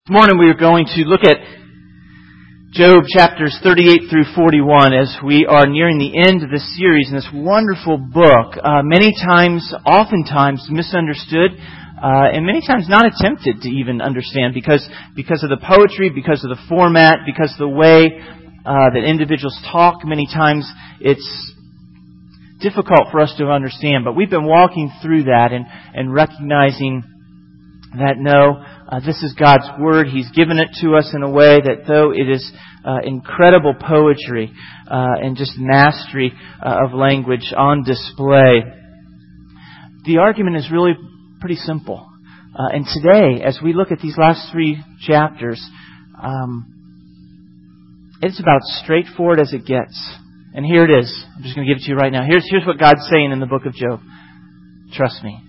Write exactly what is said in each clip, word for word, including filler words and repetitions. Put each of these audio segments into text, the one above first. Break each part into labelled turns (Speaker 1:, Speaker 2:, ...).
Speaker 1: This morning we are going to look at Job chapters thirty-eight through forty-one as we are nearing the end of this series in this wonderful book. Uh, many times, oftentimes misunderstood, uh, and many times not attempted to even understand because because of the poetry, because of the format, because of the way uh, that individuals talk. Many times it's difficult for us to understand, but we've been walking through that and, and recognizing that no, Uh, this is God's Word. He's given it to us in a way that though it is uh, incredible poetry uh, and just mastery uh, of language on display, the argument is really pretty simple. Uh, and today, as we look at these last three chapters, um, it's about straightforward as it gets. And here it is. I'm just going to give it to you right now. Here's, here's what God's saying in the book of Job. Trust me.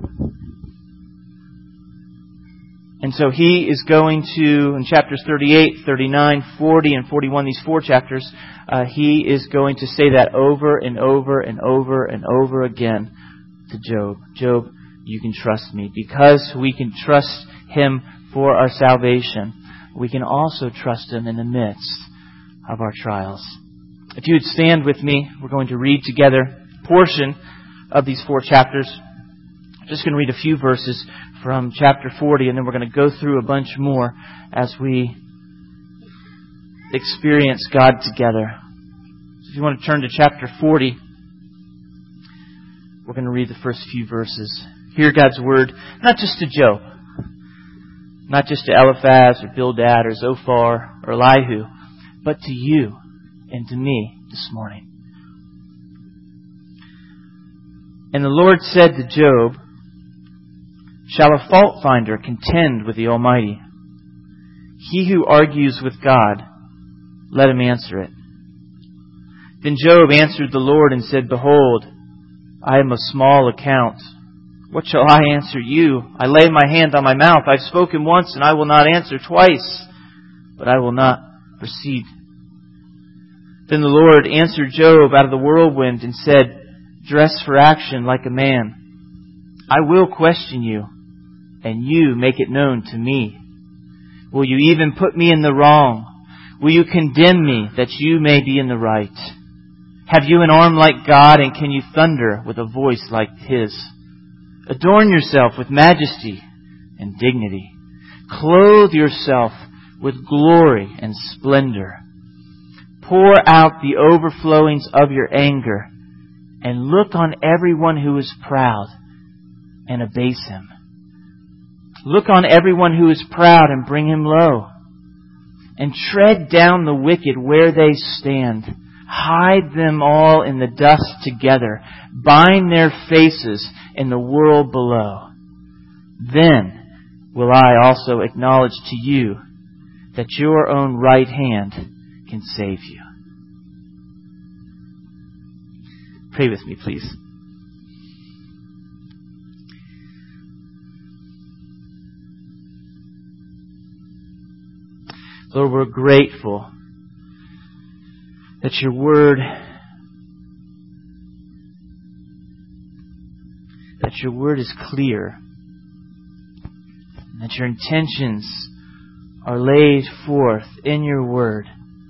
Speaker 1: And so He is going to, in chapters thirty-eight, thirty-nine, forty, and forty-one, these four chapters, uh, He is going to say that over and over and over and over again to Job. Job, you can trust me. Because we can trust Him for our salvation, we can also trust Him in the midst of our trials. If you would stand with me, we're going to read together a portion of these four chapters. I'm just going to read a few verses from chapter forty, and then we're going to go through a bunch more as we experience God together. So if you want to turn to chapter forty, we're going to read the first few verses. Hear God's Word, not just to Job, not just to Eliphaz or Bildad or Zophar or Elihu, but to you and to me this morning. And the Lord said to Job, "Shall a fault finder contend with the Almighty? He who argues with God, let him answer it." Then Job answered the Lord and said, "Behold, I am of small account. What shall I answer you? I lay my hand on my mouth. I've spoken once and I will not answer twice, but I will not proceed." Then the Lord answered Job out of the whirlwind and said, "Dress for action like a man. I will question you, and you make it known to me. Will you even put me in the wrong? Will you condemn me that you may be in the right? Have you an arm like God, and can you thunder with a voice like His? Adorn yourself with majesty and dignity. Clothe yourself with glory and splendor. Pour out the overflowings of your anger, and look on everyone who is proud and abase him. Look on everyone who is proud and bring him low. And tread down the wicked where they stand. Hide them all in the dust together. Bind their faces in the world below. Then will I also acknowledge to you that your own right hand can save you." Pray with me, please. Lord, we're grateful that your Word, that your Word is clear, and that your intentions are laid forth in your Word.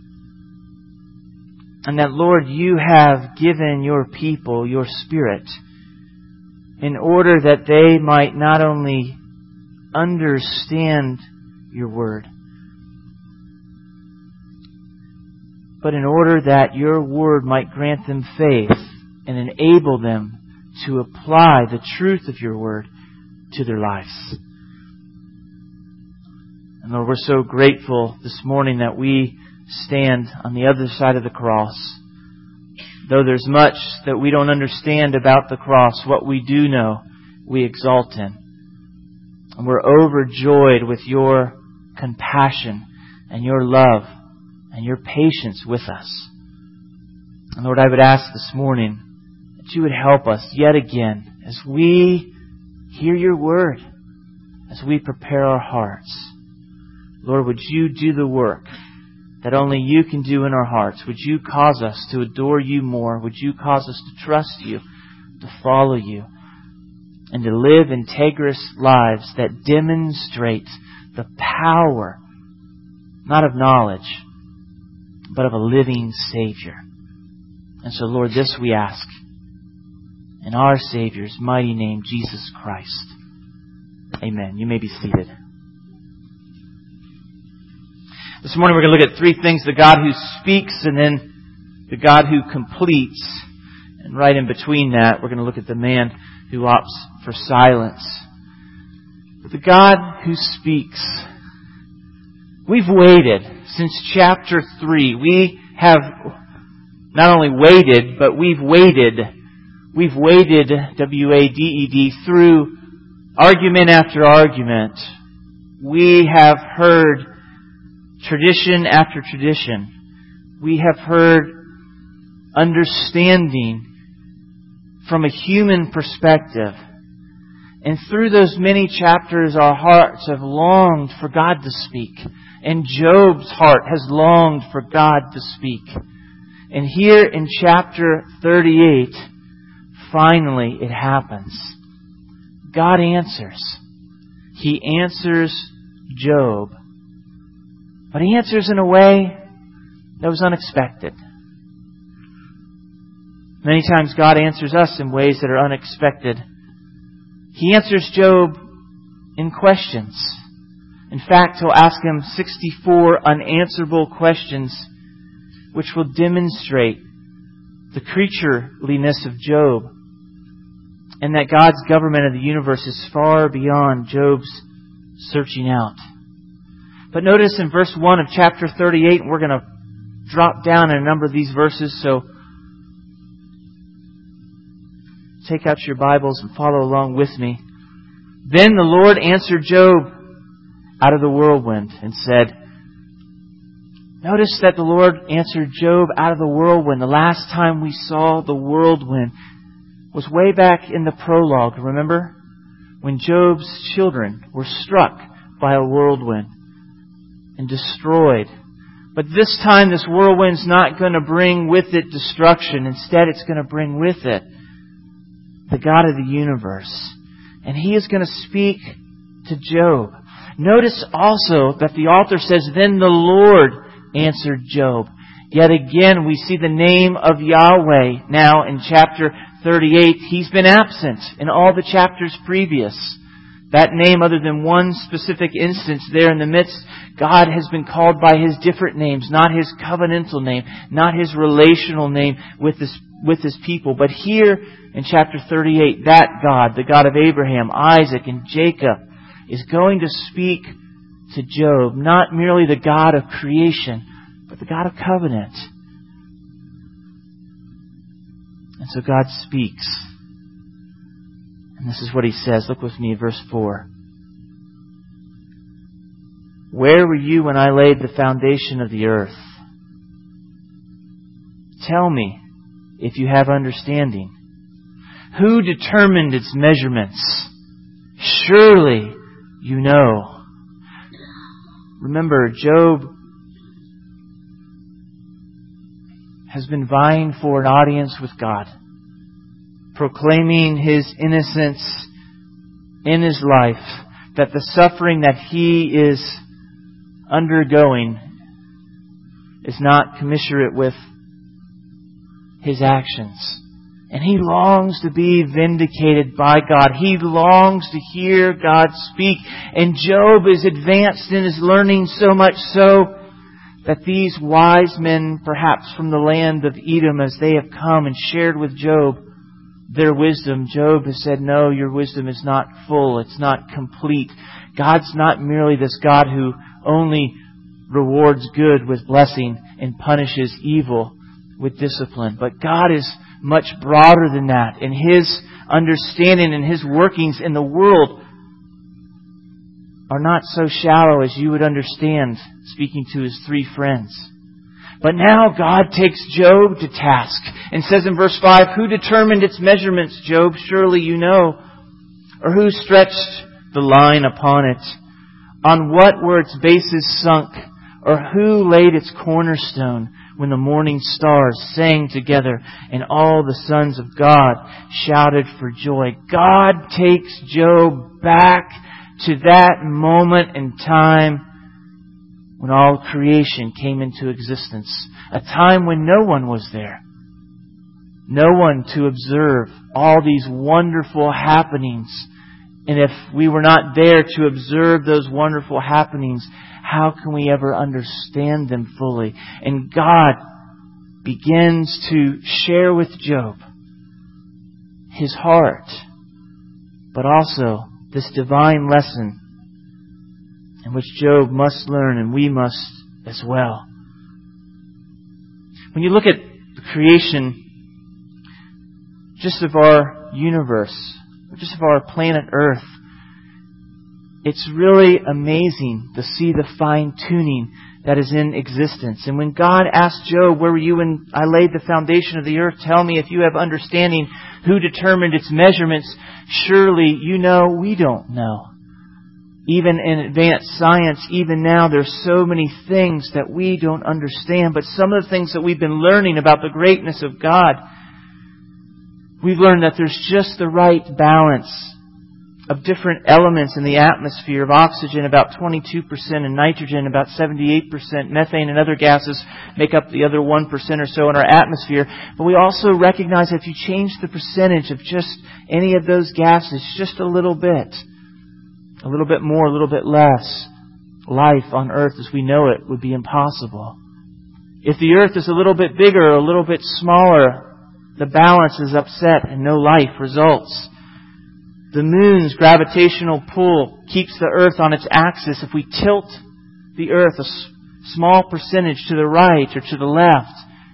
Speaker 1: And that, Lord, you have given your people your Spirit in order that they might not only understand your Word, but in order that your Word might grant them faith and enable them to apply the truth of your Word to their lives. And Lord, we're so grateful this morning that we stand on the other side of the cross. Though there's much that we don't understand about the cross, what we do know, we exalt in. And we're overjoyed with your compassion and your love and your patience with us. And Lord, I would ask this morning that you would help us yet again as we hear your word, as we prepare our hearts. Lord, would you do the work that only you can do in our hearts? Would you cause us to adore you more? Would you cause us to trust you, to follow you, and to live integrous lives that demonstrate the power, not of knowledge, but of a living Savior. And so, Lord, this we ask in our Savior's mighty name, Jesus Christ. Amen. You may be seated. This morning we're going to look at three things: the God who speaks, and then the God who completes. And right in between that, we're going to look at the man who opts for silence. But the God who speaks. We've waited since chapter three. We have not only waited, but we've waited. We've waited, W A D E D, through argument after argument. We have heard tradition after tradition. We have heard understanding from a human perspective. And through those many chapters, our hearts have longed for God to speak. And Job's heart has longed for God to speak. And here in chapter thirty-eight, finally it happens. God answers. He answers Job. But He answers in a way that was unexpected. Many times God answers us in ways that are unexpected. He answers Job in questions. In fact, He'll ask him sixty-four unanswerable questions, which will demonstrate the creatureliness of Job, and that God's government of the universe is far beyond Job's searching out. But notice in verse one of chapter thirty-eight, and we're going to drop down in a number of these verses, so take out your Bibles and follow along with me. Then the Lord answered Job out of the whirlwind and said, notice that the Lord answered Job out of the whirlwind. The last time we saw the whirlwind was way back in the prologue, remember? When Job's children were struck by a whirlwind and destroyed. But this time this whirlwind's not going to bring with it destruction. Instead, it's going to bring with it the God of the universe. And He is going to speak to Job. Notice also that the author says, then the Lord answered Job. Yet again, we see the name of Yahweh now in chapter thirty-eight. He's been absent in all the chapters previous. That name, other than one specific instance there in the midst, God has been called by His different names, not His covenantal name, not His relational name with His, with His people. But here in chapter thirty-eight, that God, the God of Abraham, Isaac, and Jacob, is going to speak to Job, not merely the God of creation, but the God of covenant. And so God speaks. And this is what He says. Look with me at verse four. Where were you when I laid the foundation of the earth? Tell me if you have understanding. Who determined its measurements? Surely you know. Remember, Job has been vying for an audience with God, proclaiming His innocence in his life, that the suffering that he is undergoing is not commensurate with his actions. And he longs to be vindicated by God. He longs to hear God speak. And Job is advanced in his learning so much so that these wise men, perhaps from the land of Edom, as they have come and shared with Job their wisdom, Job has said, no, your wisdom is not full. It's not complete. God's not merely this God who only rewards good with blessing and punishes evil with discipline. But God is much broader than that. And His understanding and His workings in the world are not so shallow as you would understand speaking to His three friends. But now God takes Job to task and says in verse five, who determined its measurements, Job? Surely you know. Or who stretched the line upon it? On what were its bases sunk? Or who laid its cornerstone when the morning stars sang together and all the sons of God shouted for joy? God takes Job back to that moment in time when all creation came into existence. A time when no one was there. No one to observe all these wonderful happenings. And if we were not there to observe those wonderful happenings, how can we ever understand them fully? And God begins to share with Job His heart, but also this divine lesson in which Job must learn, and we must as well. When you look at the creation just of our universe, just of our planet Earth, it's really amazing to see the fine-tuning that is in existence. And when God asked Job, where were you when I laid the foundation of the earth? Tell me if you have understanding who determined its measurements. Surely you know we don't know. Even in advanced science, even now, there's so many things that we don't understand. But some of the things that we've been learning about the greatness of God, we've learned that there's just the right balance of different elements in the atmosphere, of oxygen about twenty-two percent and nitrogen about seventy-eight percent. Methane and other gases make up the other one percent or so in our atmosphere. But we also recognize that if you change the percentage of just any of those gases just a little bit, a little bit more, a little bit less, life on earth as we know it would be impossible. If the earth is a little bit bigger or a little bit smaller, the balance is upset and no life results. The moon's gravitational pull keeps the earth on its axis. If we tilt the earth a s- small percentage to the right or to the left,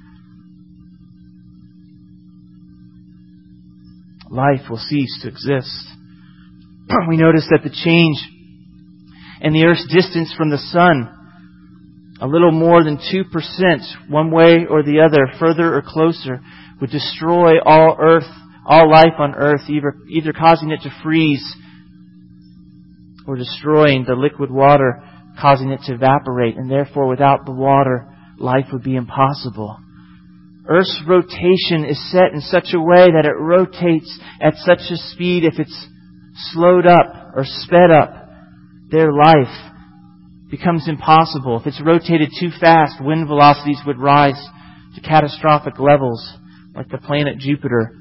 Speaker 1: life will cease to exist. We notice that the change in the earth's distance from the sun, a little more than two percent, one way or the other, further or closer, would destroy all earth, all life on earth, either, either causing it to freeze or destroying the liquid water, causing it to evaporate. And therefore, without the water, life would be impossible. Earth's rotation is set in such a way that it rotates at such a speed, if it's slowed up or sped up, their life becomes impossible. If it's rotated too fast, wind velocities would rise to catastrophic levels, like the planet Jupiter.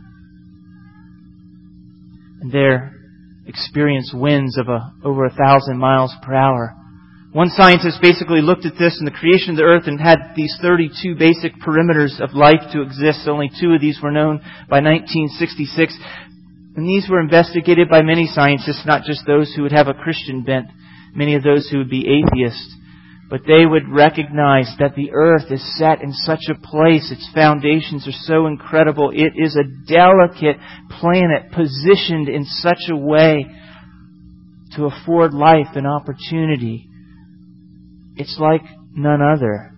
Speaker 1: And there experience winds of a, over a thousand miles per hour. One scientist basically looked at this and the creation of the earth and had these thirty-two basic perimeters of life to exist. Only two of these were known by nineteen sixty-six. And these were investigated by many scientists, not just those who would have a Christian bent, many of those who would be atheists. But they would recognize that the earth is set in such a place, its foundations are so incredible. It is a delicate planet positioned in such a way to afford life an opportunity. It's like none other.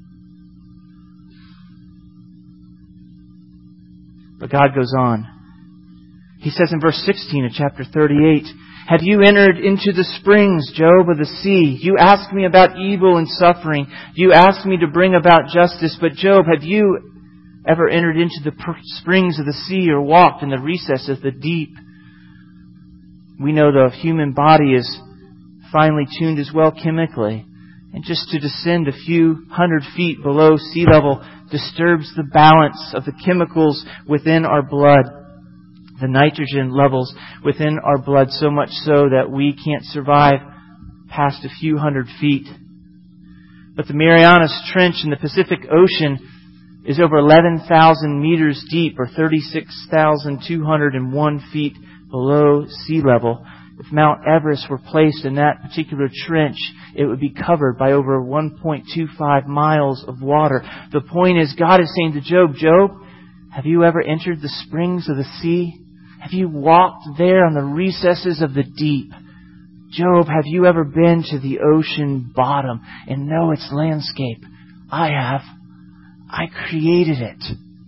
Speaker 1: But God goes on. He says in verse sixteen of chapter thirty-eight, have you entered into the springs, Job, of the sea? You ask me about evil and suffering. You ask me to bring about justice. But Job, have you ever entered into the springs of the sea or walked in the recess of the deep? We know the human body is finely tuned as well chemically. And just to descend a few hundred feet below sea level disturbs the balance of the chemicals within our blood. The nitrogen levels within our blood, so much so that we can't survive past a few hundred feet. But the Marianas Trench in the Pacific Ocean is over eleven thousand meters deep, or thirty-six thousand two hundred one feet below sea level. If Mount Everest were placed in that particular trench, it would be covered by over one point two five miles of water. The point is, God is saying to Job, Job, have you ever entered the springs of the sea? Have you walked there on the recesses of the deep? Job, have you ever been to the ocean bottom and know its landscape? I have. I created it.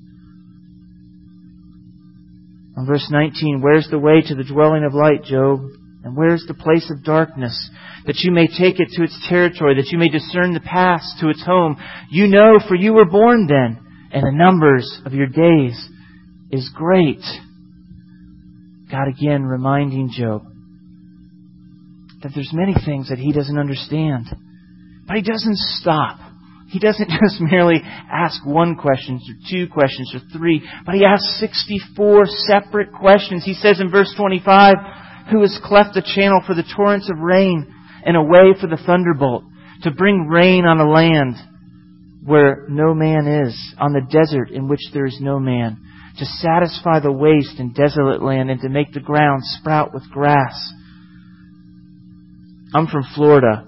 Speaker 1: In verse nineteen, where's the way to the dwelling of light, Job? And where's the place of darkness? That you may take it to its territory, that you may discern the paths to its home. You know, for you were born then, and the numbers of your days is great. God again reminding Job that there's many things that He doesn't understand. But He doesn't stop. He doesn't just merely ask one question or two questions or three, but He asks sixty-four separate questions. He says in verse twenty-five, who has cleft the channel for the torrents of rain and a way for the thunderbolt, to bring rain on a land where no man is, on the desert in which there is no man, to satisfy the waste and desolate land and to make the ground sprout with grass. I'm from Florida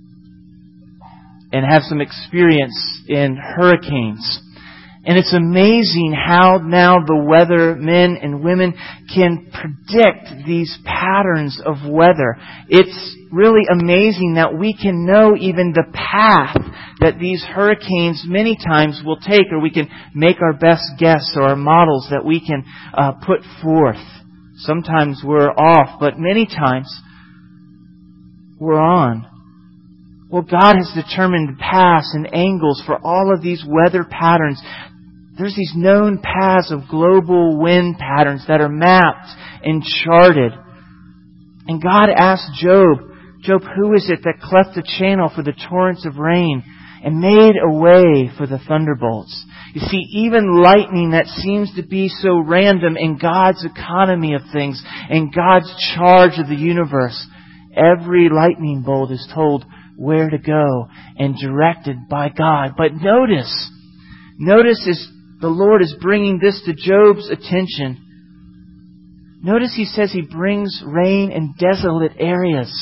Speaker 1: and have some experience in hurricanes. And it's amazing how now the weather men and women can predict these patterns of weather. It's really amazing that we can know even the path that these hurricanes many times will take, or we can make our best guess or our models that we can uh, put forth. Sometimes we're off, but many times we're on. Well, God has determined paths and angles for all of these weather patterns. There's these known paths of global wind patterns that are mapped and charted. And God asked Job, Job, who is it that cleft the channel for the torrents of rain and made a way for the thunderbolts? You see, even lightning that seems to be so random in God's economy of things, in God's charge of the universe, every lightning bolt is told where to go and directed by God. But notice, notice as the Lord is bringing this to Job's attention, notice He says He brings rain in desolate areas.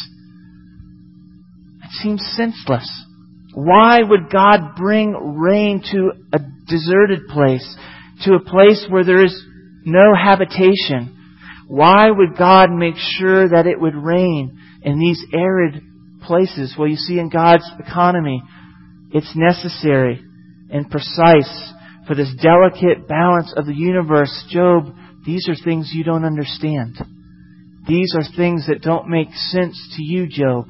Speaker 1: It seems senseless. Why would God bring rain to a deserted place, to a place where there is no habitation? Why would God make sure that it would rain in these arid places? Well, you see, in God's economy, it's necessary and precise for this delicate balance of the universe. Job, these are things you don't understand. These are things that don't make sense to you, Job.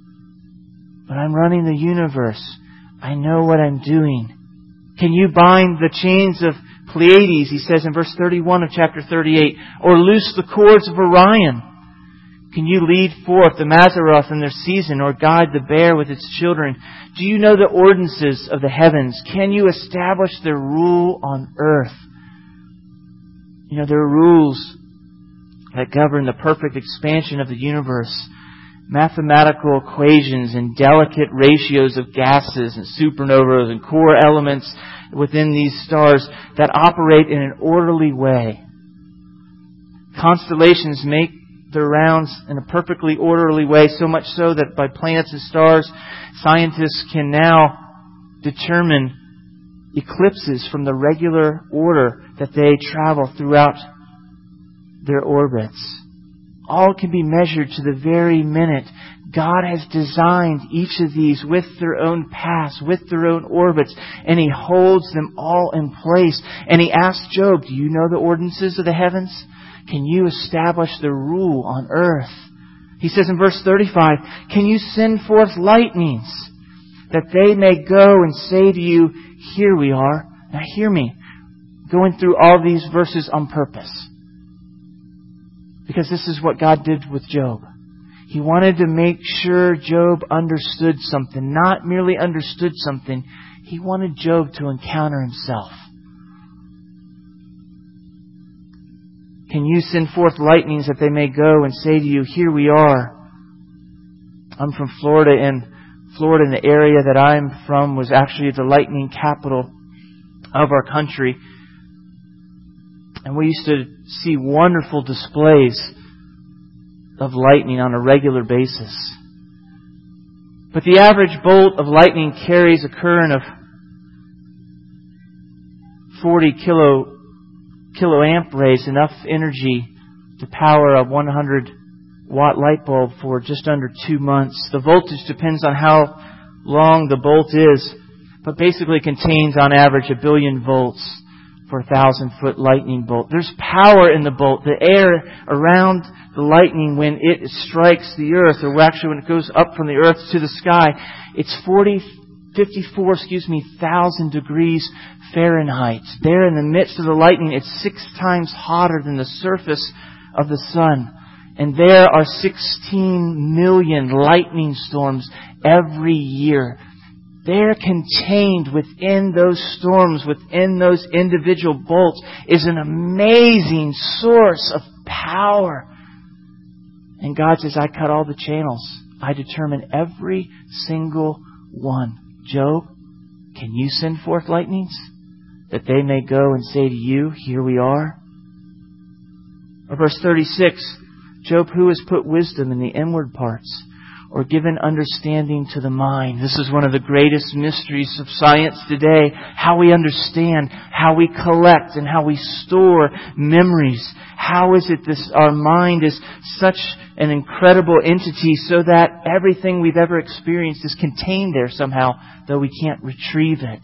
Speaker 1: But I'm running the universe. I know what I'm doing. Can you bind the chains of Pleiades, he says in verse thirty-one of chapter thirty-eight, or loose the cords of Orion? Can you lead forth the Mazzaroth in their season, or guide the bear with its children? Do you know the ordinances of the heavens? Can you establish their rule on earth? You know, there are rules that govern the perfect expansion of the universe. Mathematical equations and delicate ratios of gases and supernovas and core elements within these stars that operate in an orderly way. Constellations make their rounds in a perfectly orderly way, so much so that by planets and stars, scientists can now determine eclipses from the regular order that they travel throughout their orbits. All can be measured to the very minute. God has designed each of these with their own paths, with their own orbits, and He holds them all in place. And He asks Job, do you know the ordinances of the heavens? Can you establish the rule on earth? He says in verse thirty-five, can you send forth lightnings that they may go and say to you, here we are. Now hear me, going through all these verses on purpose. Because this is what God did with Job. He wanted to make sure Job understood something. Not merely understood something. He wanted Job to encounter himself. Can you send forth lightnings that they may go and say to you, here we are? I'm from Florida, and Florida, in the area that I'm from, was actually the lightning capital of our country. And we used to see wonderful displays of lightning on a regular basis. But the average bolt of lightning carries a current of forty kilo kiloamp rays, enough energy to power a one hundred watt light bulb for just under two months. The voltage depends on how long the bolt is, but basically contains on average a billion volts for a thousand foot lightning bolt. There's power in the bolt. The air around the lightning, when it strikes the earth, or actually when it goes up from the earth to the sky, it's forty, fifty-four, excuse me, thousand degrees Fahrenheit. There in the midst of the lightning, it's six times hotter than the surface of the sun. And there are sixteen million lightning storms every year. They're contained within those storms, within those individual bolts, is an amazing source of power. And God says, I cut all the channels. I determine every single one. Job, can you send forth lightnings? That they may go and say to you, here we are. Or verse thirty-six, Job, who has put wisdom in the inward parts, or given understanding to the mind? This is one of the greatest mysteries of science today. How we understand, how we collect, and how we store memories. How is it this our mind is such an incredible entity so that everything we've ever experienced is contained there somehow, though we can't retrieve it?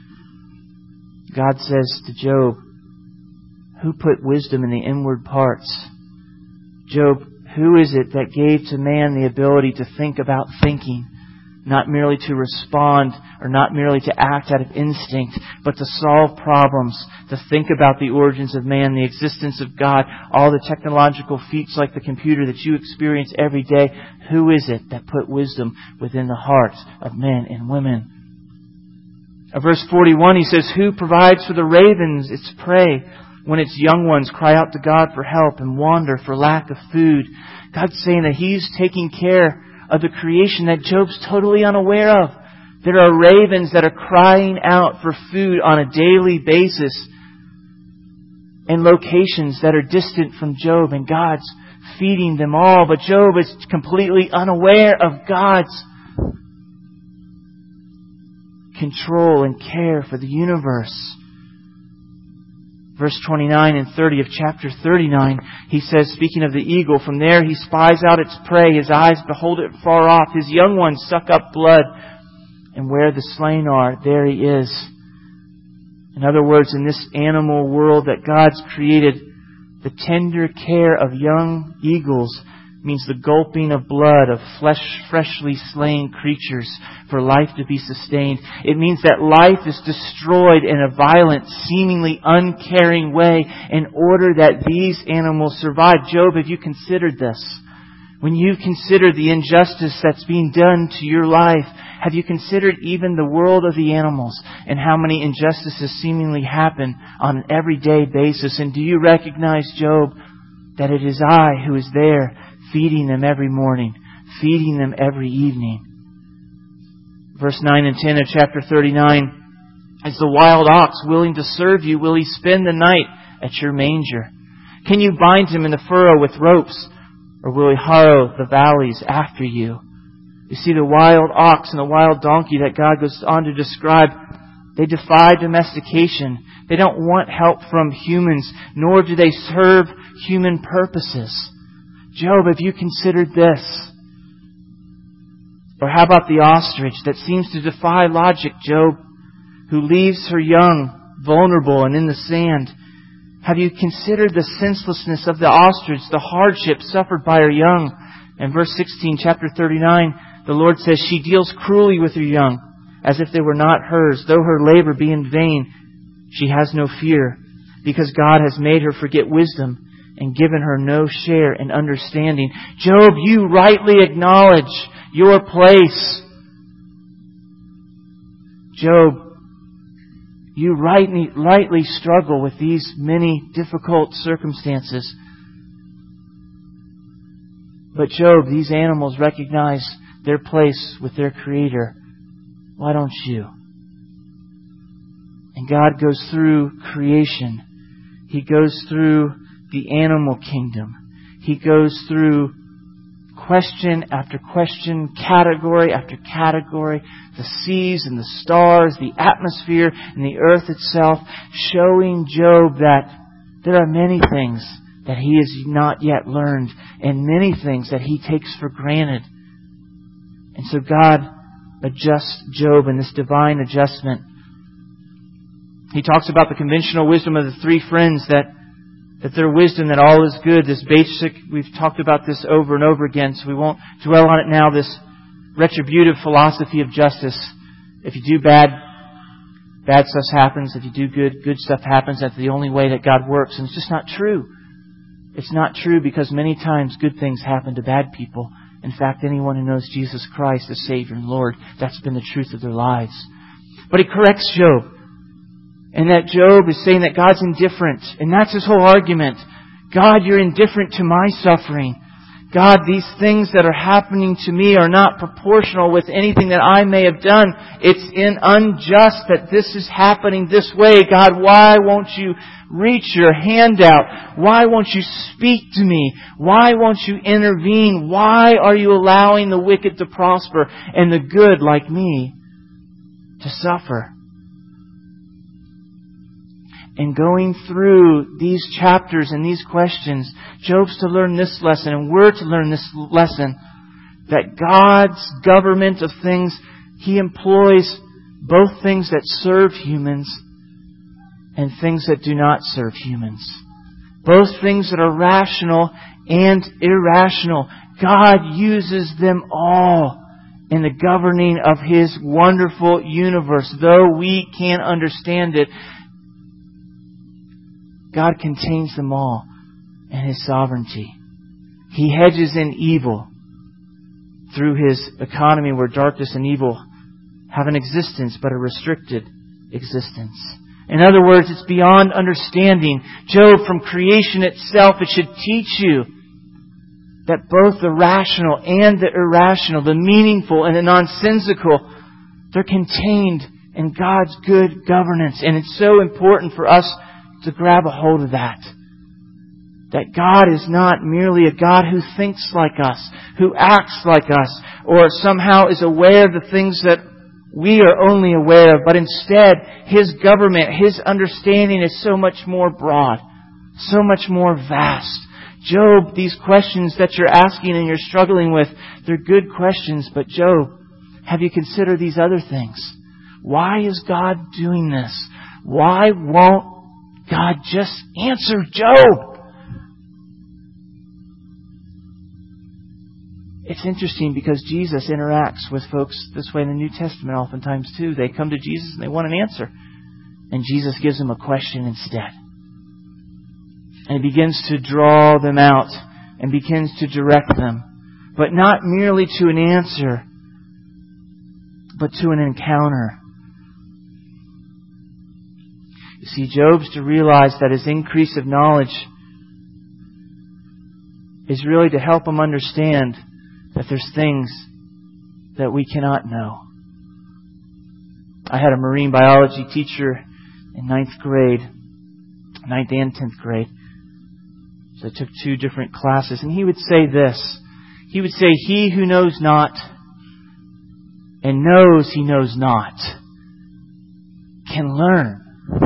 Speaker 1: God says to Job, who put wisdom in the inward parts? Job, who is it that gave to man the ability to think about thinking? Not merely to respond or not merely to act out of instinct, but to solve problems, to think about the origins of man, the existence of God, all the technological feats like the computer that you experience every day. Who is it that put wisdom within the hearts of men and women? Uh, verse forty-one, he says, who provides for the ravens its prey when its young ones cry out to God for help and wander for lack of food? God's saying that He's taking care of the creation that Job's totally unaware of. There are ravens that are crying out for food on a daily basis in locations that are distant from Job, and God's feeding them all. But Job is completely unaware of God's control and care for the universe. Verse twenty-nine and thirty of chapter thirty-nine, he says, speaking of the eagle, from there he spies out its prey. His eyes behold it far off. His young ones suck up blood. And where the slain are, there he is. In other words, in this animal world that God's created, the tender care of young eagles means the gulping of blood of flesh, freshly slain creatures for life to be sustained. It means that life is destroyed in a violent, seemingly uncaring way in order that these animals survive. Job, have you considered this? When you consider the injustice that's being done to your life, have you considered even the world of the animals and how many injustices seemingly happen on an everyday basis? And do you recognize, Job, that it is I who is there feeding them every morning, feeding them every evening? Verse nine and ten of chapter thirty-nine, is the wild ox willing to serve you? Will he spend the night at your manger? Can you bind him in the furrow with ropes, or will he harrow the valleys after you? You see, the wild ox and the wild donkey that God goes on to describe, they defy domestication. They don't want help from humans, nor do they serve human purposes. Job, have you considered this? Or how about the ostrich that seems to defy logic, Job, who leaves her young vulnerable and in the sand? Have you considered the senselessness of the ostrich, the hardship suffered by her young? In verse sixteen, chapter thirty-nine, the Lord says, she deals cruelly with her young, as if they were not hers. Though her labor be in vain, she has no fear, because God has made her forget wisdom and given her no share in understanding. Job, you rightly acknowledge your place. Job, you rightly, rightly struggle with these many difficult circumstances. But Job, these animals recognize their place with their Creator. Why don't you? And God goes through creation. He goes through the animal kingdom. He goes through question after question, category after category, the seas and the stars, the atmosphere and the earth itself, showing Job that there are many things that he has not yet learned and many things that he takes for granted. And so God adjusts Job in this divine adjustment. He talks about the conventional wisdom of the three friends, that that their wisdom, that all is good. This basic, we've talked about this over and over again, so we won't dwell on it now. This retributive philosophy of justice. If you do bad, bad stuff happens. If you do good, good stuff happens. That's the only way that God works. And it's just not true. It's not true, because many times good things happen to bad people. In fact, anyone who knows Jesus Christ as Savior and Lord, that's been the truth of their lives. But He corrects Job. And that Job is saying that God's indifferent. And that's his whole argument. God, you're indifferent to my suffering. God, these things that are happening to me are not proportional with anything that I may have done. It's in unjust that this is happening this way. God, why won't you reach your hand out? Why won't you speak to me? Why won't you intervene? Why are you allowing the wicked to prosper and the good like me to suffer? And going through these chapters and these questions, Job's to learn this lesson, and we're to learn this lesson, that God's government of things, He employs both things that serve humans and things that do not serve humans. Both things that are rational and irrational. God uses them all in the governing of His wonderful universe. Though we can't understand it, God contains them all in His sovereignty. He hedges in evil through His economy, where darkness and evil have an existence, but a restricted existence. In other words, it's beyond understanding. Job, from creation itself, it should teach you that both the rational and the irrational, the meaningful and the nonsensical, they're contained in God's good governance. And it's so important for us to grab a hold of that. That God is not merely a God who thinks like us, who acts like us, or somehow is aware of the things that we are only aware of, but instead His government, His understanding is so much more broad, so much more vast. Job, these questions that you're asking and you're struggling with, they're good questions, but Job, have you considered these other things? Why is God doing this? Why won't God just answer Job? It's interesting, because Jesus interacts with folks this way in the New Testament oftentimes too. They come to Jesus and they want an answer. And Jesus gives them a question instead. And He begins to draw them out and begins to direct them. But not merely to an answer, but to an encounter. You see, Job's to realize that his increase of knowledge is really to help him understand that there's things that we cannot know. I had a marine biology teacher in ninth grade, ninth and tenth grade. So I took two different classes, and he would say this. He would say, "He who knows not and knows he knows not can learn.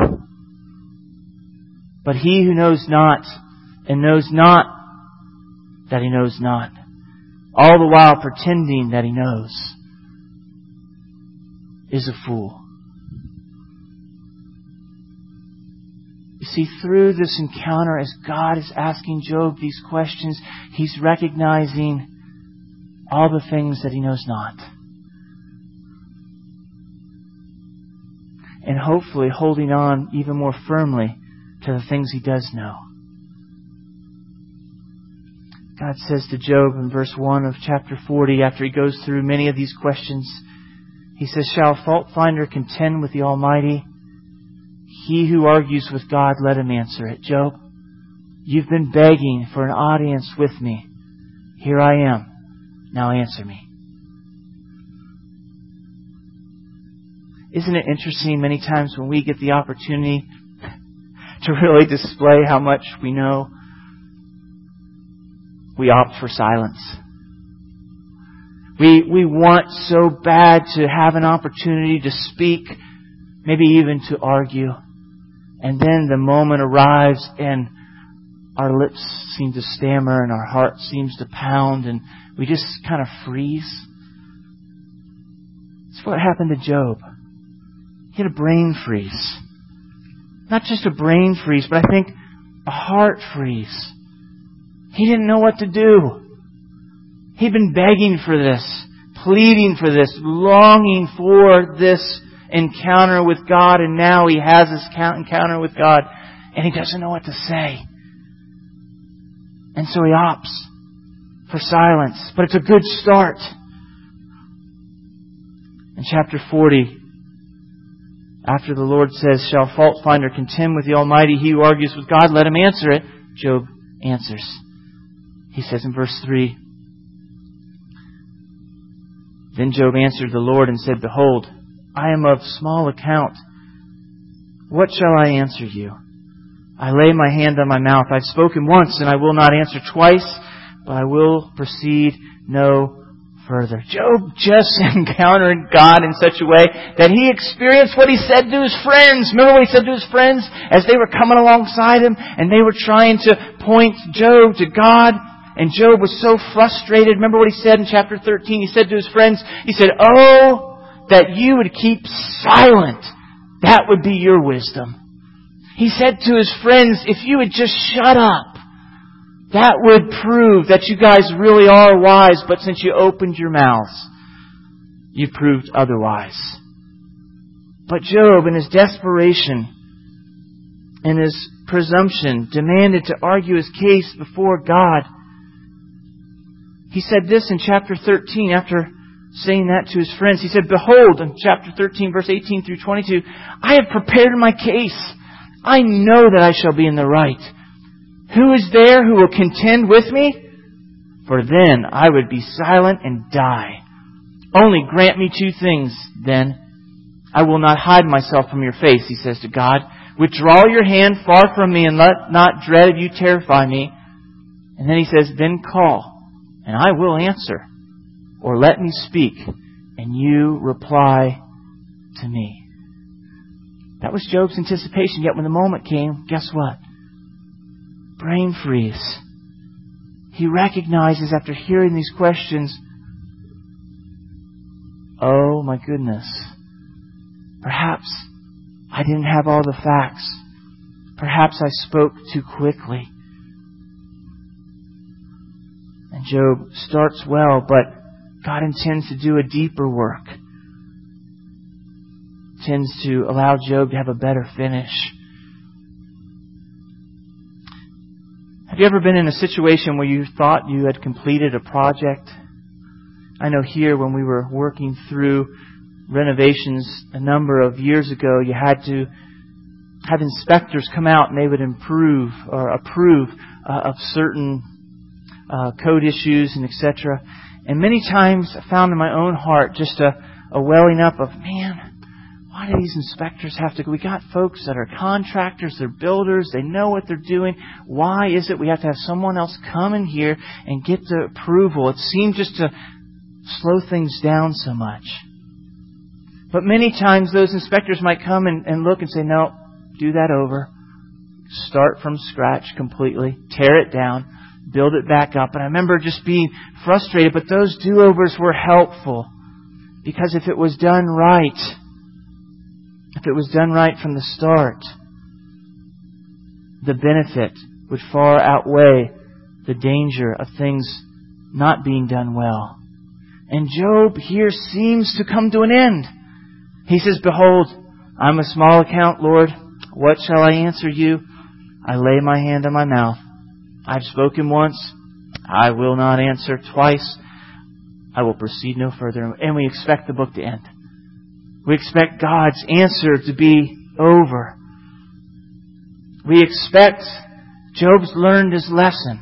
Speaker 1: But he who knows not and knows not that he knows not, all the while pretending that he knows, is a fool." You see, through this encounter, as God is asking Job these questions, He's recognizing all the things that he knows not. And hopefully holding on even more firmly to the things he does know. God says to Job in verse one of chapter forty, after he goes through many of these questions, He says, "Shall a fault finder contend with the Almighty? He who argues with God, let him answer it." Job, you've been begging for an audience with me. Here I am. Now answer me. Isn't it interesting many times when we get the opportunity to really display how much we know, we opt for silence. We we want so bad to have an opportunity to speak, maybe even to argue. And then the moment arrives and our lips seem to stammer and our heart seems to pound and we just kind of freeze. That's what happened to Job. He had a brain freeze. Not just a brain freeze, but I think a heart freeze. He didn't know what to do. He'd been begging for this, pleading for this, longing for this encounter with God, and now he has this encounter with God, and he doesn't know what to say. And so he opts for silence. But it's a good start. In chapter forty, after the Lord says, shall a fault finder contend with the Almighty? He who argues with God, let him answer it. Job answers. He says in verse three, then Job answered the Lord and said, behold, I am of small account. What shall I answer you? I lay my hand on my mouth. I've spoken once, and I will not answer twice, but I will proceed no further. Job just encountered God in such a way that he experienced what he said to his friends. Remember what he said to his friends as they were coming alongside him and they were trying to point Job to God? And Job was so frustrated. Remember what he said in chapter thirteen? He said to his friends, he said, oh, that you would keep silent. That would be your wisdom. He said to his friends, if you would just shut up, that would prove that you guys really are wise. But since you opened your mouths, you proved otherwise. But Job, in his desperation and his presumption, demanded to argue his case before God. He said this in chapter thirteen after saying that to his friends. He said, behold, in chapter thirteen, verse eighteen through twenty-two, I have prepared my case. I know that I shall be in the right. Who is there who will contend with me? For then I would be silent and die. Only grant me two things, then. I will not hide myself from your face, he says to God. Withdraw your hand far from me and let not dread of you terrify me. And then he says, then call, and I will answer. Or let me speak, and you reply to me. That was Job's anticipation. Yet when the moment came, guess what? Brain freeze. He recognizes after hearing these questions, oh my goodness, perhaps I didn't have all the facts. Perhaps I spoke too quickly. And Job starts well, but God intends to do a deeper work. Intends to allow Job to have a better finish. Have you ever been in a situation where you thought you had completed a project? I know here when we were working through renovations a number of years ago, you had to have inspectors come out and they would improve or approve uh, of certain uh, code issues and et cetera. And many times I found in my own heart just a, a welling up of, man, why do these inspectors have to go? We got folks that are contractors, they're builders, they know what they're doing. Why is it we have to have someone else come in here and get the approval? It seemed just to slow things down so much. But many times those inspectors might come and, and look and say, no, do that over. Start from scratch completely. Tear it down. Build it back up. And I remember just being frustrated, but those do-overs were helpful. Because if it was done right, if it was done right from the start, the benefit would far outweigh the danger of things not being done well. And Job here seems to come to an end. He says, behold, I'm of small account, Lord. What shall I answer you? I lay my hand on my mouth. I've spoken once. I will not answer twice. I will proceed no further. And we expect the book to end. We expect God's answer to be over. We expect Job's learned his lesson.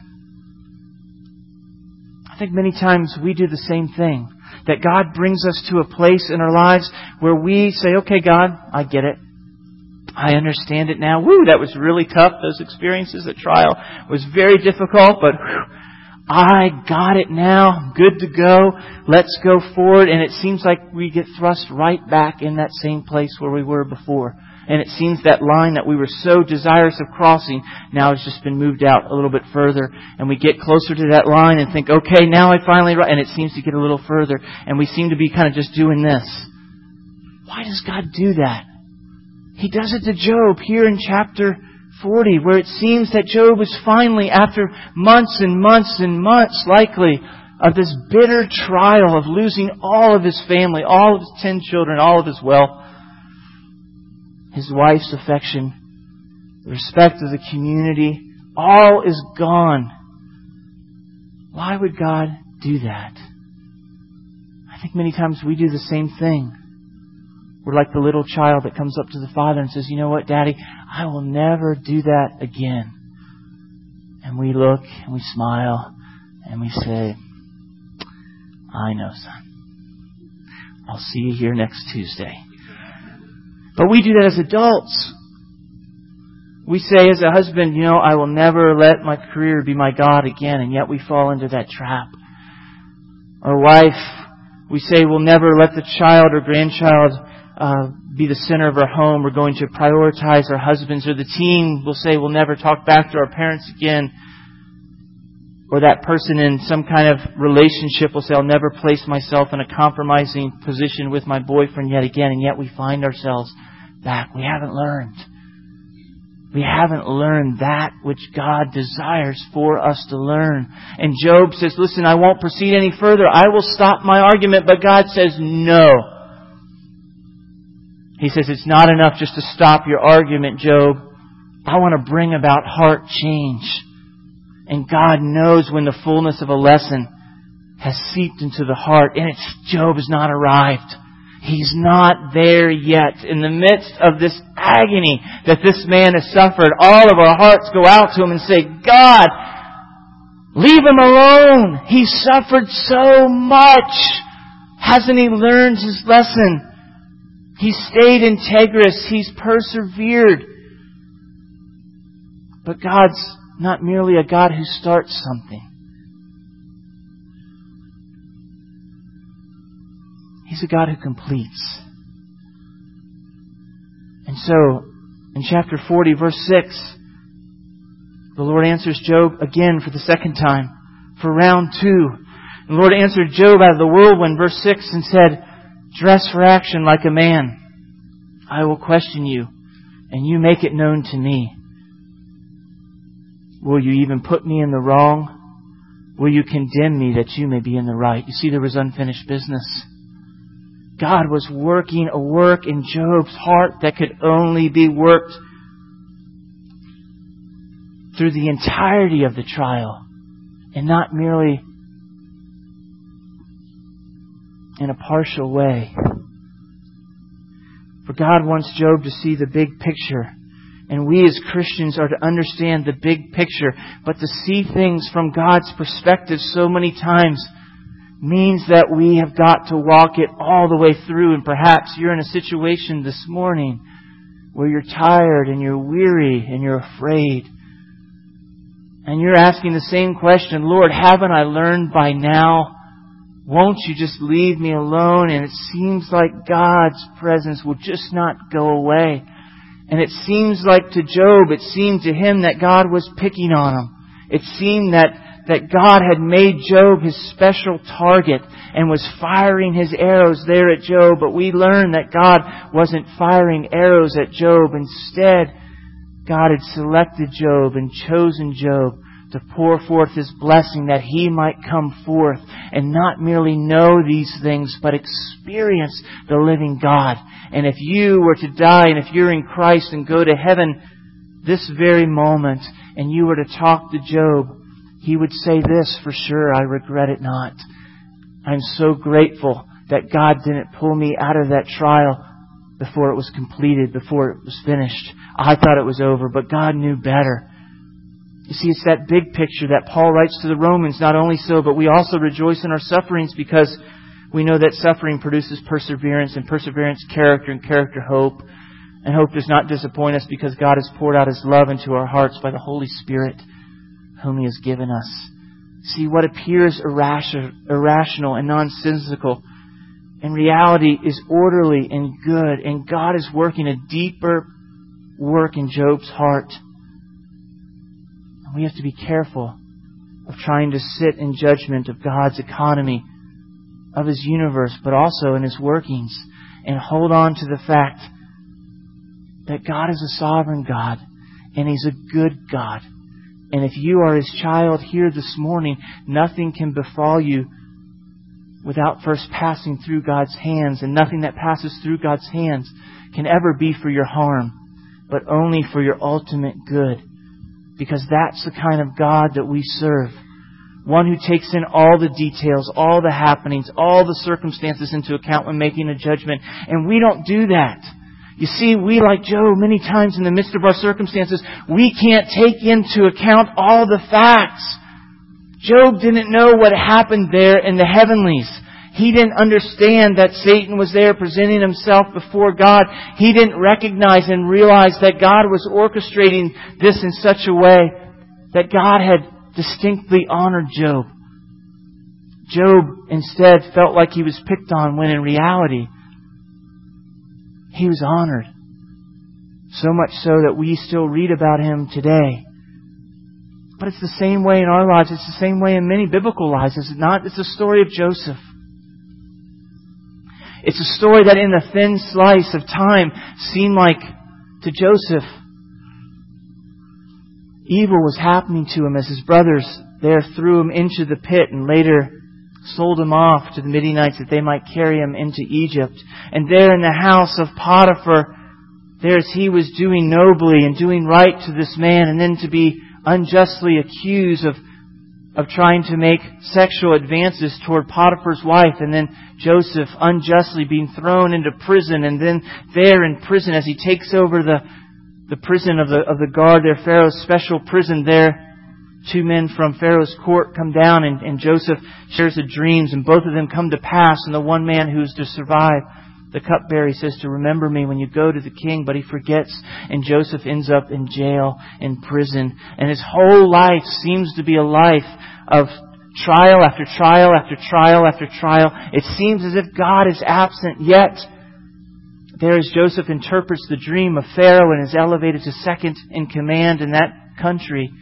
Speaker 1: I think many times we do the same thing. That God brings us to a place in our lives where we say, okay, God, I get it. I understand it now. Woo, that was really tough. Those experiences at trial was very difficult, but whew, I got it now. Good to go. Let's go forward. And it seems like we get thrust right back in that same place where we were before. And it seems that line that we were so desirous of crossing now has just been moved out a little bit further. And we get closer to that line and think, okay, now I finally... And it seems to get a little further. And we seem to be kind of just doing this. Why does God do that? He does it to Job here in chapter forty, where it seems that Job is finally, after months and months and months, likely, of this bitter trial of losing all of his family, all of his ten children, all of his wealth, his wife's affection, the respect of the community, all is gone. Why would God do that? I think many times we do the same thing. We're like the little child that comes up to the Father and says, you know what, Daddy, I will never do that again. And we look and we smile and we say, I know, son. I'll see you here next Tuesday. But we do that as adults. We say as a husband, you know, I will never let my career be my God again, and yet we fall into that trap. Or wife, we say we'll never let the child or grandchild uh, be the center of our home. We're going to prioritize our husbands. Or the teen will say we'll never talk back to our parents again. Or that person in some kind of relationship will say, I'll never place myself in a compromising position with my boyfriend yet again. And yet we find ourselves back. We haven't learned. We haven't learned that which God desires for us to learn. And Job says, listen, I won't proceed any further. I will stop my argument. But God says, no. He says, it's not enough just to stop your argument, Job. I want to bring about heart change. And God knows when the fullness of a lesson has seeped into the heart. And it's Job has not arrived. He's not there yet. In the midst of this agony that this man has suffered, all of our hearts go out to him and say, God, leave him alone. He suffered so much. Hasn't he learned his lesson? He stayed integrous. He's persevered. But God's not merely a God who starts something. He's a God who completes. And so, in chapter forty, verse six, the Lord answers Job again for the second time, for round two. The Lord answered Job out of the whirlwind, verse six, and said, dress for action like a man. I will question you, and you make it known to me. Will you even put me in the wrong? Will you condemn me that you may be in the right? You see, there was unfinished business. God was working a work in Job's heart that could only be worked through the entirety of the trial and not merely in a partial way. For God wants Job to see the big picture. And we as Christians are to understand the big picture. But to see things from God's perspective so many times means that we have got to walk it all the way through. And perhaps you're in a situation this morning where you're tired and you're weary and you're afraid. And you're asking the same question, Lord, haven't I learned by now? Won't you just leave me alone? And it seems like God's presence will just not go away. And it seems like to Job, it seemed to him that God was picking on him. It seemed that, that God had made Job his special target and was firing his arrows there at Job. But we learn that God wasn't firing arrows at Job. Instead, God had selected Job and chosen Job to pour forth His blessing that he might come forth and not merely know these things, but experience the living God. And if you were to die and if you're in Christ and go to heaven this very moment and you were to talk to Job, he would say this for sure, I regret it not. I'm so grateful that God didn't pull me out of that trial before it was completed, before it was finished. I thought it was over, but God knew better. You see, it's that big picture that Paul writes to the Romans. Not only so, but we also rejoice in our sufferings because we know that suffering produces perseverance, and perseverance, character, and character, hope. And hope does not disappoint us because God has poured out His love into our hearts by the Holy Spirit whom He has given us. See, what appears irrational and nonsensical in reality is orderly and good, and God is working a deeper work in Job's heart. We have to be careful of trying to sit in judgment of God's economy, of His universe, but also in His workings, and hold on to the fact that God is a sovereign God and He's a good God. And if you are His child here this morning, nothing can befall you without first passing through God's hands, and nothing that passes through God's hands can ever be for your harm, but only for your ultimate good. Because that's the kind of God that we serve. one who takes in all the details, all the happenings, all the circumstances into account when making a judgment. And we don't do that. You see, we, like Job, many times in the midst of our circumstances, we can't take into account all the facts. Job didn't know what happened there in the heavenlies. He didn't understand that Satan was there presenting himself before God. He didn't recognize and realize that God was orchestrating this in such a way that God had distinctly honored Job. Job instead felt like he was picked on when in reality he was honored. So much so that we still read about him today. But it's the same way in our lives. It's the same way in many biblical lives. Is it not? It's the story of Joseph. It's a story that in the thin slice of time seemed like to Joseph evil was happening to him as his brothers there threw him into the pit and later sold him off to the Midianites that they might carry him into Egypt. And there in the house of Potiphar, there as he was doing nobly and doing right to this man, and then to be unjustly accused of of trying to make sexual advances toward Potiphar's wife, and then Joseph unjustly being thrown into prison, and then there in prison as he takes over the the prison of the of the guard there, Pharaoh's special prison there, two men from Pharaoh's court come down, and, and Joseph shares the dreams, and both of them come to pass, and the one man who's to survive, the cupbearer, he says to remember me when you go to the king, but he forgets, and Joseph ends up in jail, in prison, and his whole life seems to be a life of trial after trial after trial after trial. It seems as if God is absent, yet there as Joseph interprets the dream of Pharaoh and is elevated to second in command in that country,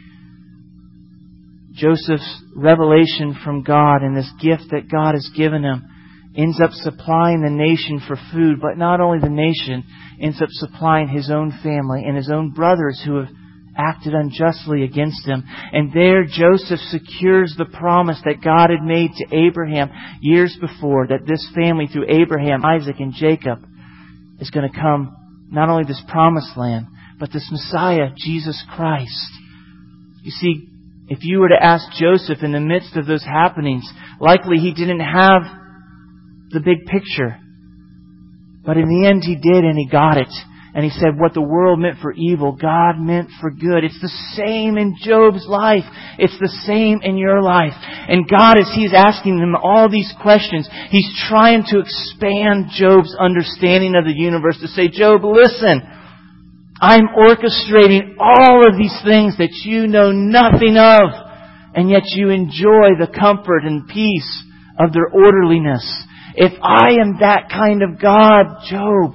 Speaker 1: Joseph's revelation from God and this gift that God has given him ends up supplying the nation for food, but not only the nation, ends up supplying his own family and his own brothers who have acted unjustly against him. And there Joseph secures the promise that God had made to Abraham years before, that this family through Abraham, Isaac, and Jacob is going to come not only this promised land, but this Messiah, Jesus Christ. You see, if you were to ask Joseph in the midst of those happenings, likely he didn't have the big picture. But in the end he did, and he got it. And he said, what the world meant for evil, God meant for good. It's the same in Job's life. It's the same in your life. And God, as He's asking him all these questions, He's trying to expand Job's understanding of the universe to say, Job, listen, I'm orchestrating all of these things that you know nothing of, and yet you enjoy the comfort and peace of their orderliness. If I am that kind of God, Job,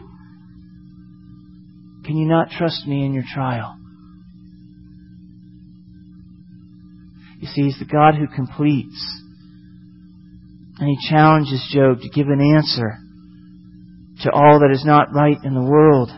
Speaker 1: can you not trust me in your trial? You see, He's the God who completes. And He challenges Job to give an answer to all that is not right in the world.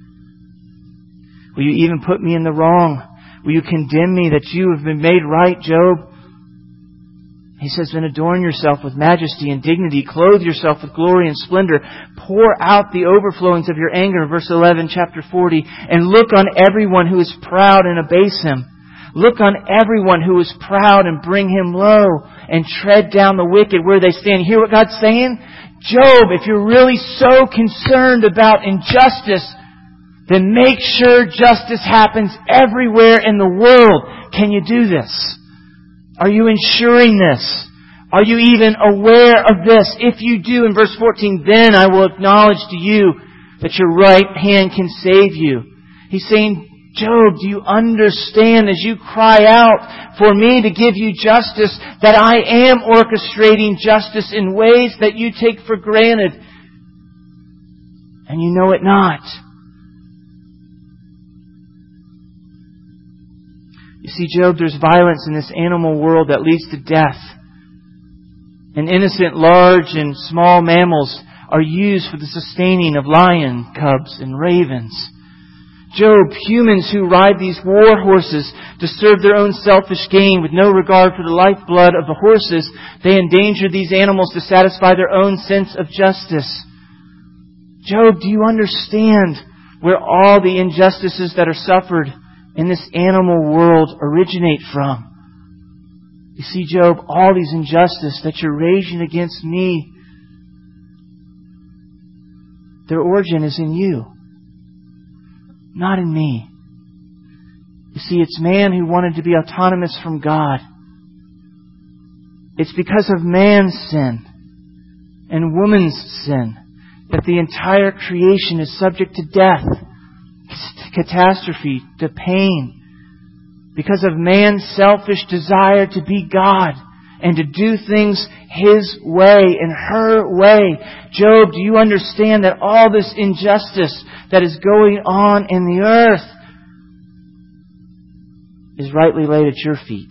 Speaker 1: Will you even put me in the wrong? Will you condemn me that you have been made right, Job? He says, then adorn yourself with majesty and dignity. Clothe yourself with glory and splendor. Pour out the overflowings of your anger. Verse eleven, chapter forty. And look on everyone who is proud and abase him. Look on everyone who is proud and bring him low. And tread down the wicked where they stand. You hear what God's saying? Job, if you're really so concerned about injustice, then make sure justice happens everywhere in the world. Can you do this? Are you ensuring this? Are you even aware of this? If you do, in verse fourteen, then I will acknowledge to you that your right hand can save you. He's saying, Job, do you understand as you cry out for me to give you justice, that I am orchestrating justice in ways that you take for granted, and you know it not? You see, Job, there's violence in this animal world that leads to death. And innocent large and small mammals are used for the sustaining of lion cubs and ravens. Job, humans who ride these war horses to serve their own selfish gain with no regard for the lifeblood of the horses, they endanger these animals to satisfy their own sense of justice. Job, do you understand where all the injustices that are suffered in this animal world originate from? You see, Job, all these injustices that you're raging against me, their origin is in you, not in me. You see, it's man who wanted to be autonomous from God. It's because of man's sin and woman's sin that the entire creation is subject to death, to catastrophe, to pain. Because of man's selfish desire to be God and to do things His way and her way. Job, do you understand that all this injustice that is going on in the earth is rightly laid at your feet?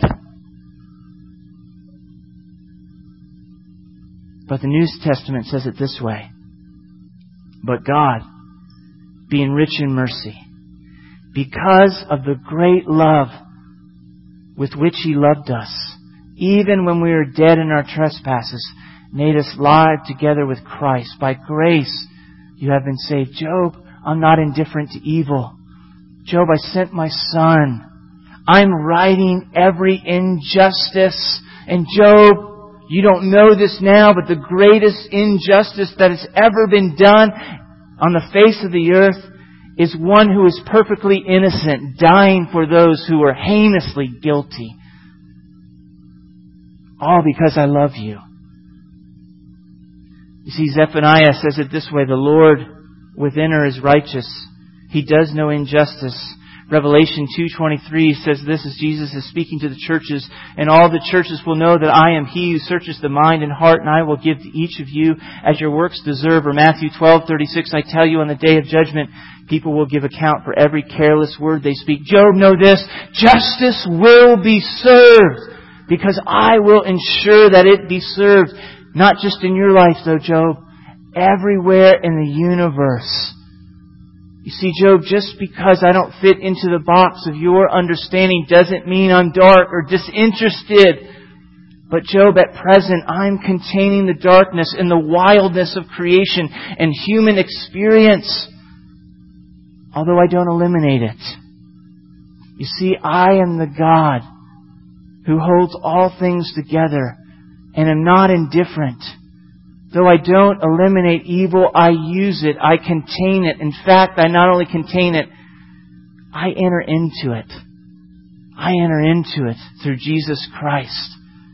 Speaker 1: But the New Testament says it this way. But God, being rich in mercy, because of the great love with which He loved us, even when we were dead in our trespasses, made us live together with Christ. By grace you have been saved. Job, I'm not indifferent to evil. Job, I sent my Son. I'm righting every injustice. And Job, you don't know this now, but the greatest injustice that has ever been done on the face of the earth is one who is perfectly innocent, dying for those who are heinously guilty. All because I love you. You see, Zephaniah says it this way, the Lord within her is righteous. He does no injustice. Revelation two twenty-three says this as Jesus is speaking to the churches, and all the churches will know that I am He who searches the mind and heart, and I will give to each of you as your works deserve. Or Matthew twelve thirty-six, I tell you on the day of judgment, people will give account for every careless word they speak. Job, know this, justice will be served, because I will ensure that it be served. Not just in your life though, Job, everywhere in the universe. You see, Job, just because I don't fit into the box of your understanding doesn't mean I'm dark or disinterested. But Job, at present, I'm containing the darkness and the wildness of creation and human experience, although I don't eliminate it. You see, I am the God who holds all things together and am not indifferent. Though I don't eliminate evil, I use it. I contain it. In fact, I not only contain it, I enter into it. I enter into it through Jesus Christ.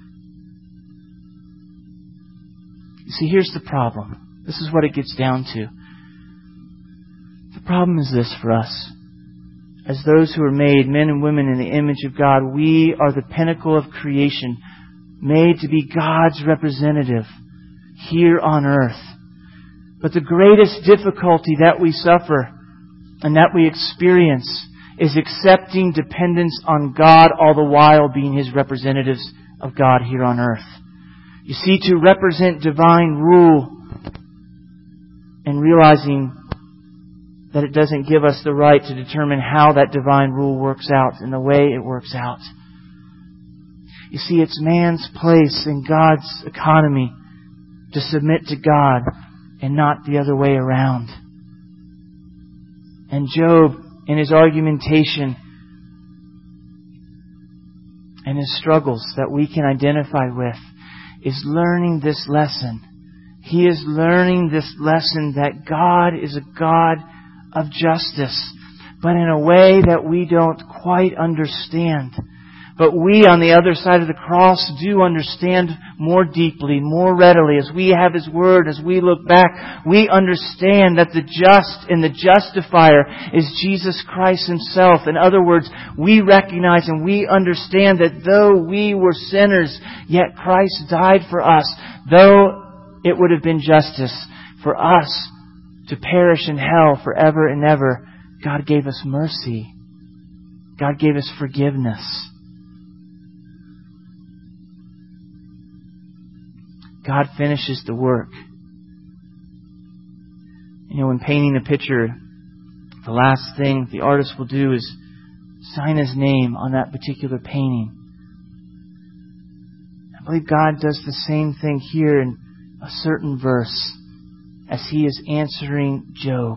Speaker 1: You see, here's the problem. This is what it gets down to. The problem is this for us. As those who are made, men and women in the image of God, we are the pinnacle of creation, made to be God's representative here on earth. But the greatest difficulty that we suffer and that we experience is accepting dependence on God, all the while being His representatives of God here on earth. You see, to represent divine rule and realizing that it doesn't give us the right to determine how that divine rule works out and the way it works out. You see, it's man's place in God's economy to submit to God and not the other way around. And Job, in his argumentation and his struggles that we can identify with, is learning this lesson. He is learning this lesson that God is a God of justice, but in a way that we don't quite understand. But we, on the other side of the cross, do understand more deeply, more readily. As we have His Word, as we look back, we understand that the just and the justifier is Jesus Christ Himself. In other words, we recognize and we understand that though we were sinners, yet Christ died for us. Though it would have been justice for us to perish in hell forever and ever, God gave us mercy. God gave us forgiveness. God finishes the work. You know, when painting a picture, the last thing the artist will do is sign his name on that particular painting. I believe God does the same thing here in a certain verse as He is answering Job.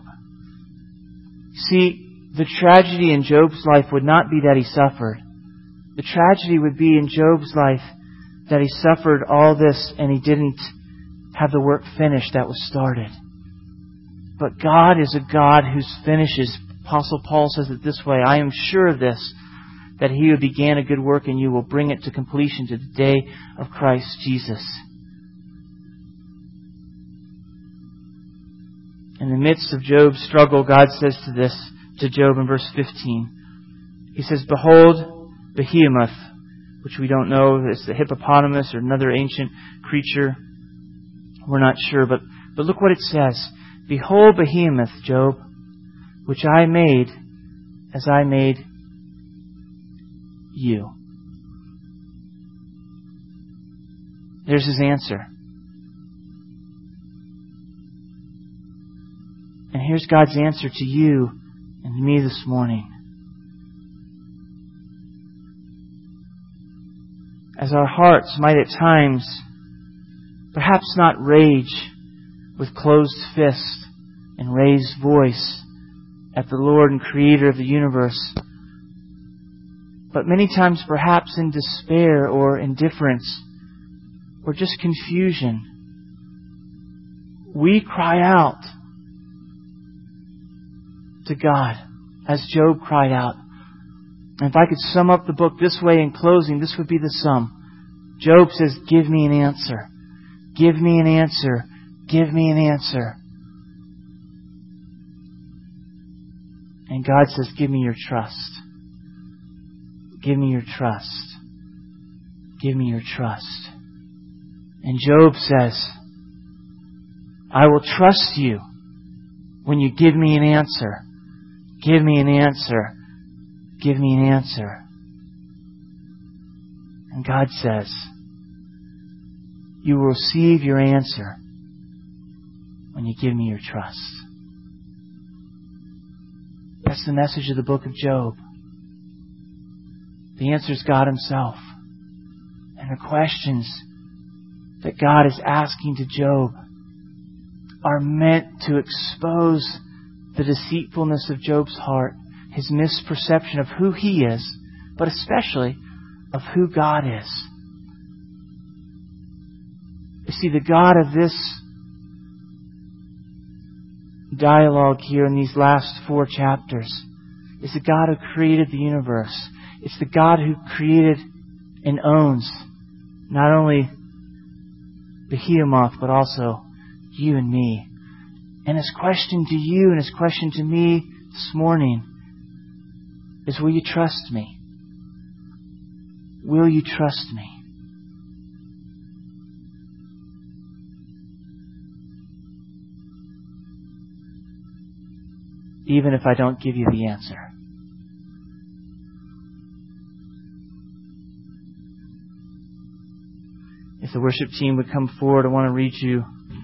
Speaker 1: See, the tragedy in Job's life would not be that he suffered. The tragedy would be in Job's life that He suffered all this and He didn't have the work finished that was started. But God is a God who finishes. Apostle Paul says it this way, I am sure of this, that He who began a good work in you will bring it to completion to the day of Christ Jesus. In the midst of Job's struggle, God says to this, to Job in verse fifteen. He says, behold, Behemoth, which we don't know if it's the hippopotamus or another ancient creature. We're not sure, but, but look what it says. Behold, Behemoth, Job, which I made as I made you. There's His answer. And here's God's answer to you and to me this morning. As our hearts might at times perhaps not rage with closed fist and raised voice at the Lord and Creator of the universe, but many times perhaps in despair or indifference or just confusion, we cry out to God as Job cried out. And if I could sum up the book this way in closing, this would be the sum. Job says, give me an answer. Give me an answer. Give me an answer. And God says, give me your trust. Give me your trust. Give me your trust. And Job says, I will trust you when you give me an answer. Give me an answer. Give me an answer. And God says, you will receive your answer when you give me your trust. That's the message of the book of Job. The answer is God Himself. And the questions that God is asking to Job are meant to expose the deceitfulness of Job's heart, his misperception of who he is, but especially of who God is. You see, the God of this dialogue here in these last four chapters is the God who created the universe. It's the God who created and owns not only Behemoth, but also you and me. And His question to you and His question to me this morning is, will you trust me? Will you trust me? Even if I don't give you the answer. If the worship team would come forward, I want to read you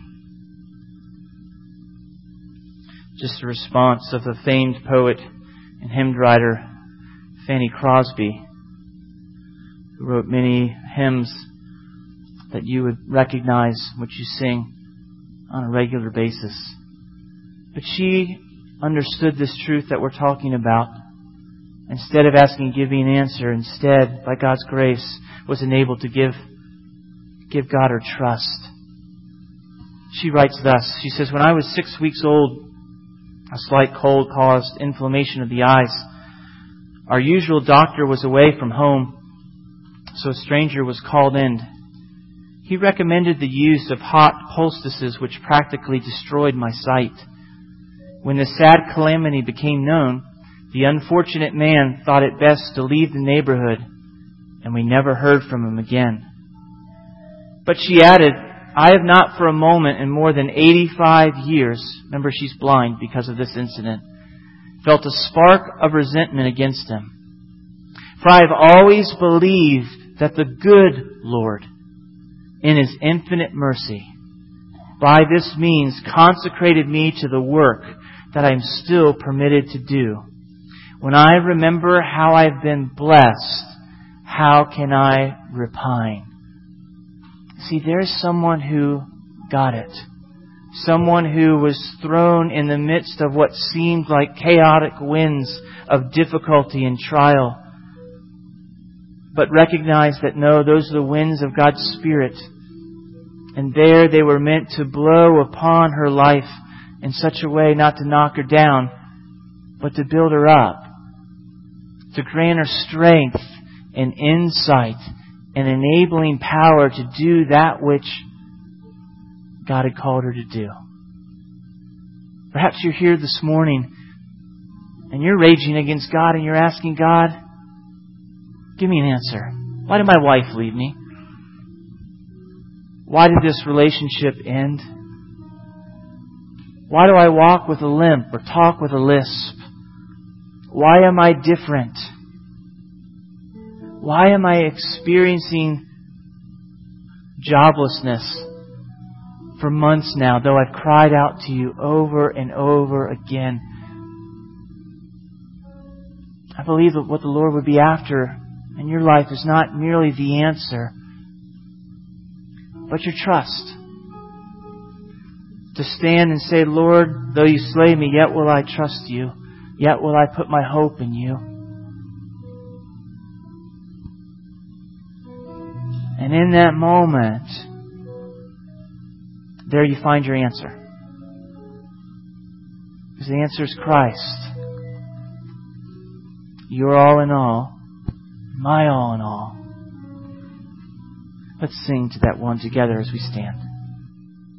Speaker 1: just a response of the famed poet and hymn writer Fanny Crosby, who wrote many hymns that you would recognize, which you sing on a regular basis. But she understood this truth that we're talking about. Instead of asking, give me an answer, instead, by God's grace, was enabled to give, give God her trust. She writes thus. She says, when I was six weeks old, a slight cold caused inflammation of the eyes. Our usual doctor was away from home, so a stranger was called in. He recommended the use of hot poultices, which practically destroyed my sight. When the sad calamity became known, the unfortunate man thought it best to leave the neighborhood, and we never heard from him again. But she added, I have not for a moment in more than eighty-five years, remember she's blind because of this incident, felt a spark of resentment against him. For I have always believed that the good Lord, in His infinite mercy, by this means consecrated me to the work that I am still permitted to do. When I remember how I've been blessed, how can I repine? See, there's someone who got it. Someone who was thrown in the midst of what seemed like chaotic winds of difficulty and trial. but recognized that no, those are the winds of God's Spirit. And there they were meant to blow upon her life in such a way not to knock her down, but to build her up, to grant her strength and insight and enabling power to do that which God had called her to do. Perhaps you're here this morning and you're raging against God and you're asking God, give me an answer. Why did my wife leave me? Why did this relationship end? Why do I walk with a limp or talk with a lisp? Why am I different? Why am I experiencing joblessness for months now, though I've cried out to you over and over again? I believe that what the Lord would be after in your life is not merely the answer, but your trust. To stand and say, Lord, though you slay me, yet will I trust you. Yet will I put my hope in you. And in that moment, there you find your answer. Because the answer is Christ. You're all in all. My all in all. Let's sing to that one together as we stand.